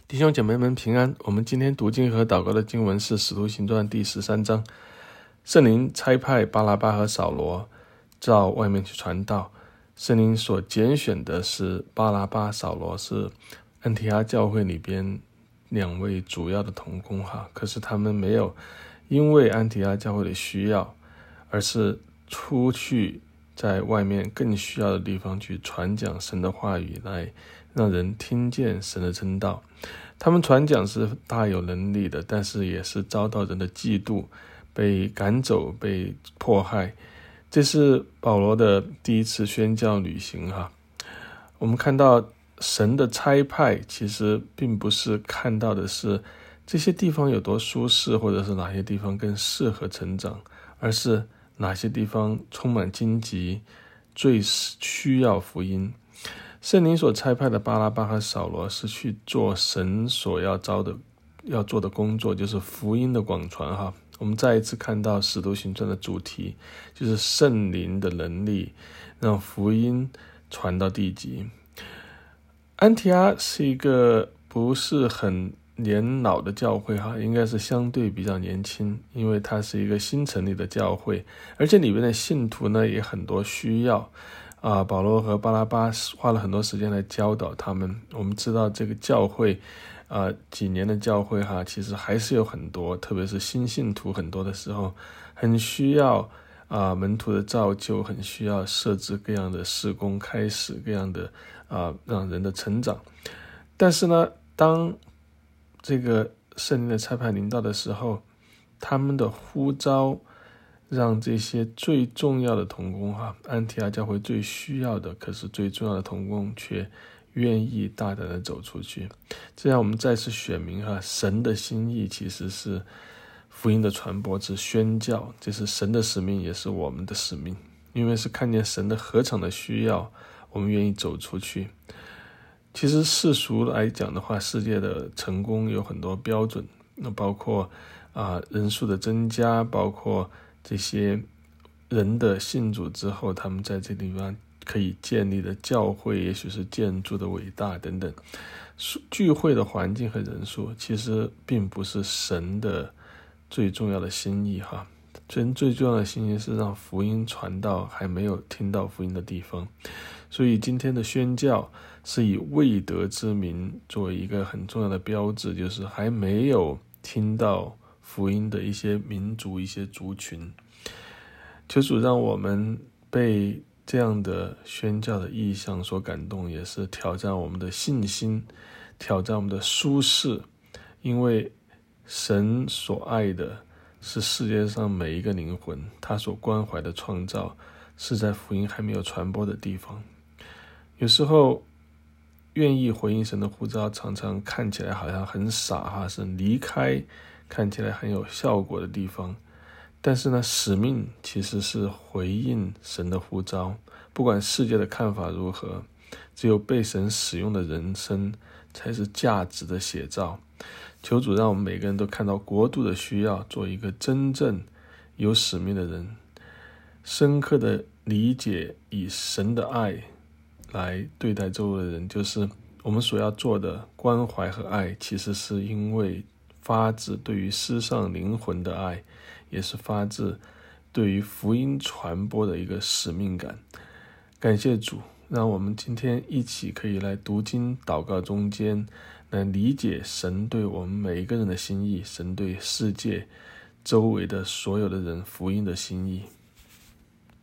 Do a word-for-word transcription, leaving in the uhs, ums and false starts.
弟兄姐妹们平安。我们今天读经和祷告的经文是《使徒行传》第十三章。圣灵差派巴拿巴和扫罗到外面去传道。圣灵所拣选的是巴拿巴、扫罗，是安提阿教会里边两位主要的同工哈。可是他们没有因为安提阿教会的需要，而是出去在外面更需要的地方去传讲神的话语，来让人听见神的真道。他们传讲是大有能力的，但是也是遭到人的嫉妒，被赶走，被迫害。这是保罗的第一次宣教旅行哈。我们看到神的差派其实并不是看到的是这些地方有多舒适，或者是哪些地方更适合成长，而是哪些地方充满荆棘，最需要福音。圣灵所差派的巴拿巴和扫罗是去做神所要招的要做的工作，就是福音的广传哈。我们再一次看到使徒行传的主题，就是圣灵的能力让福音传到地极。安提阿是一个不是很年老的教会哈，应该是相对比较年轻，因为它是一个新成立的教会，而且里面的信徒呢也很多需要啊。保罗和巴拿巴花了很多时间来教导他们。我们知道这个教会啊，几年的教会哈，其实还是有很多，特别是新信徒很多的时候，很需要啊门徒的造就，很需要设置各样的事工，开始各样的啊让人的成长。但是呢，当这个圣灵的差派临到的时候，他们的呼召让这些最重要的同工哈，安提阿教会最需要的，可是最重要的同工却愿意大胆的走出去。这样我们再次选明哈，神的心意其实是福音的传播，是宣教，这是神的使命，也是我们的使命。因为是看见神的何等的需要，我们愿意走出去。其实世俗来讲的话，世界的成功有很多标准，那包括啊人数的增加，包括这些人的信主之后，他们在这地方可以建立的教会，也许是建筑的伟大等等。聚会的环境和人数其实并不是神的最重要的心意哈。神最重要的心意是让福音传到还没有听到福音的地方。所以今天的宣教是以未得之民作为一个很重要的标志，就是还没有听到福音的一些民族、一些族群。求主让我们被这样的宣教的意向所感动，也是挑战我们的信心，挑战我们的舒适。因为神所爱的是世界上每一个灵魂，他所关怀的创造是在福音还没有传播的地方。有时候愿意回应神的呼召，常常看起来好像很傻哈，是离开看起来很有效果的地方。但是呢，使命其实是回应神的呼召，不管世界的看法如何，只有被神使用的人生才是价值的写照。求主让我们每个人都看到国度的需要，做一个真正有使命的人，深刻的理解以神的爱来对待周围的人，就是我们所要做的关怀和爱，其实是因为发自对于世上灵魂的爱，也是发自对于福音传播的一个使命感。感谢主，让我们今天一起可以来读经祷告中间，来理解神对我们每一个人的心意，神对世界周围的所有的人福音的心意。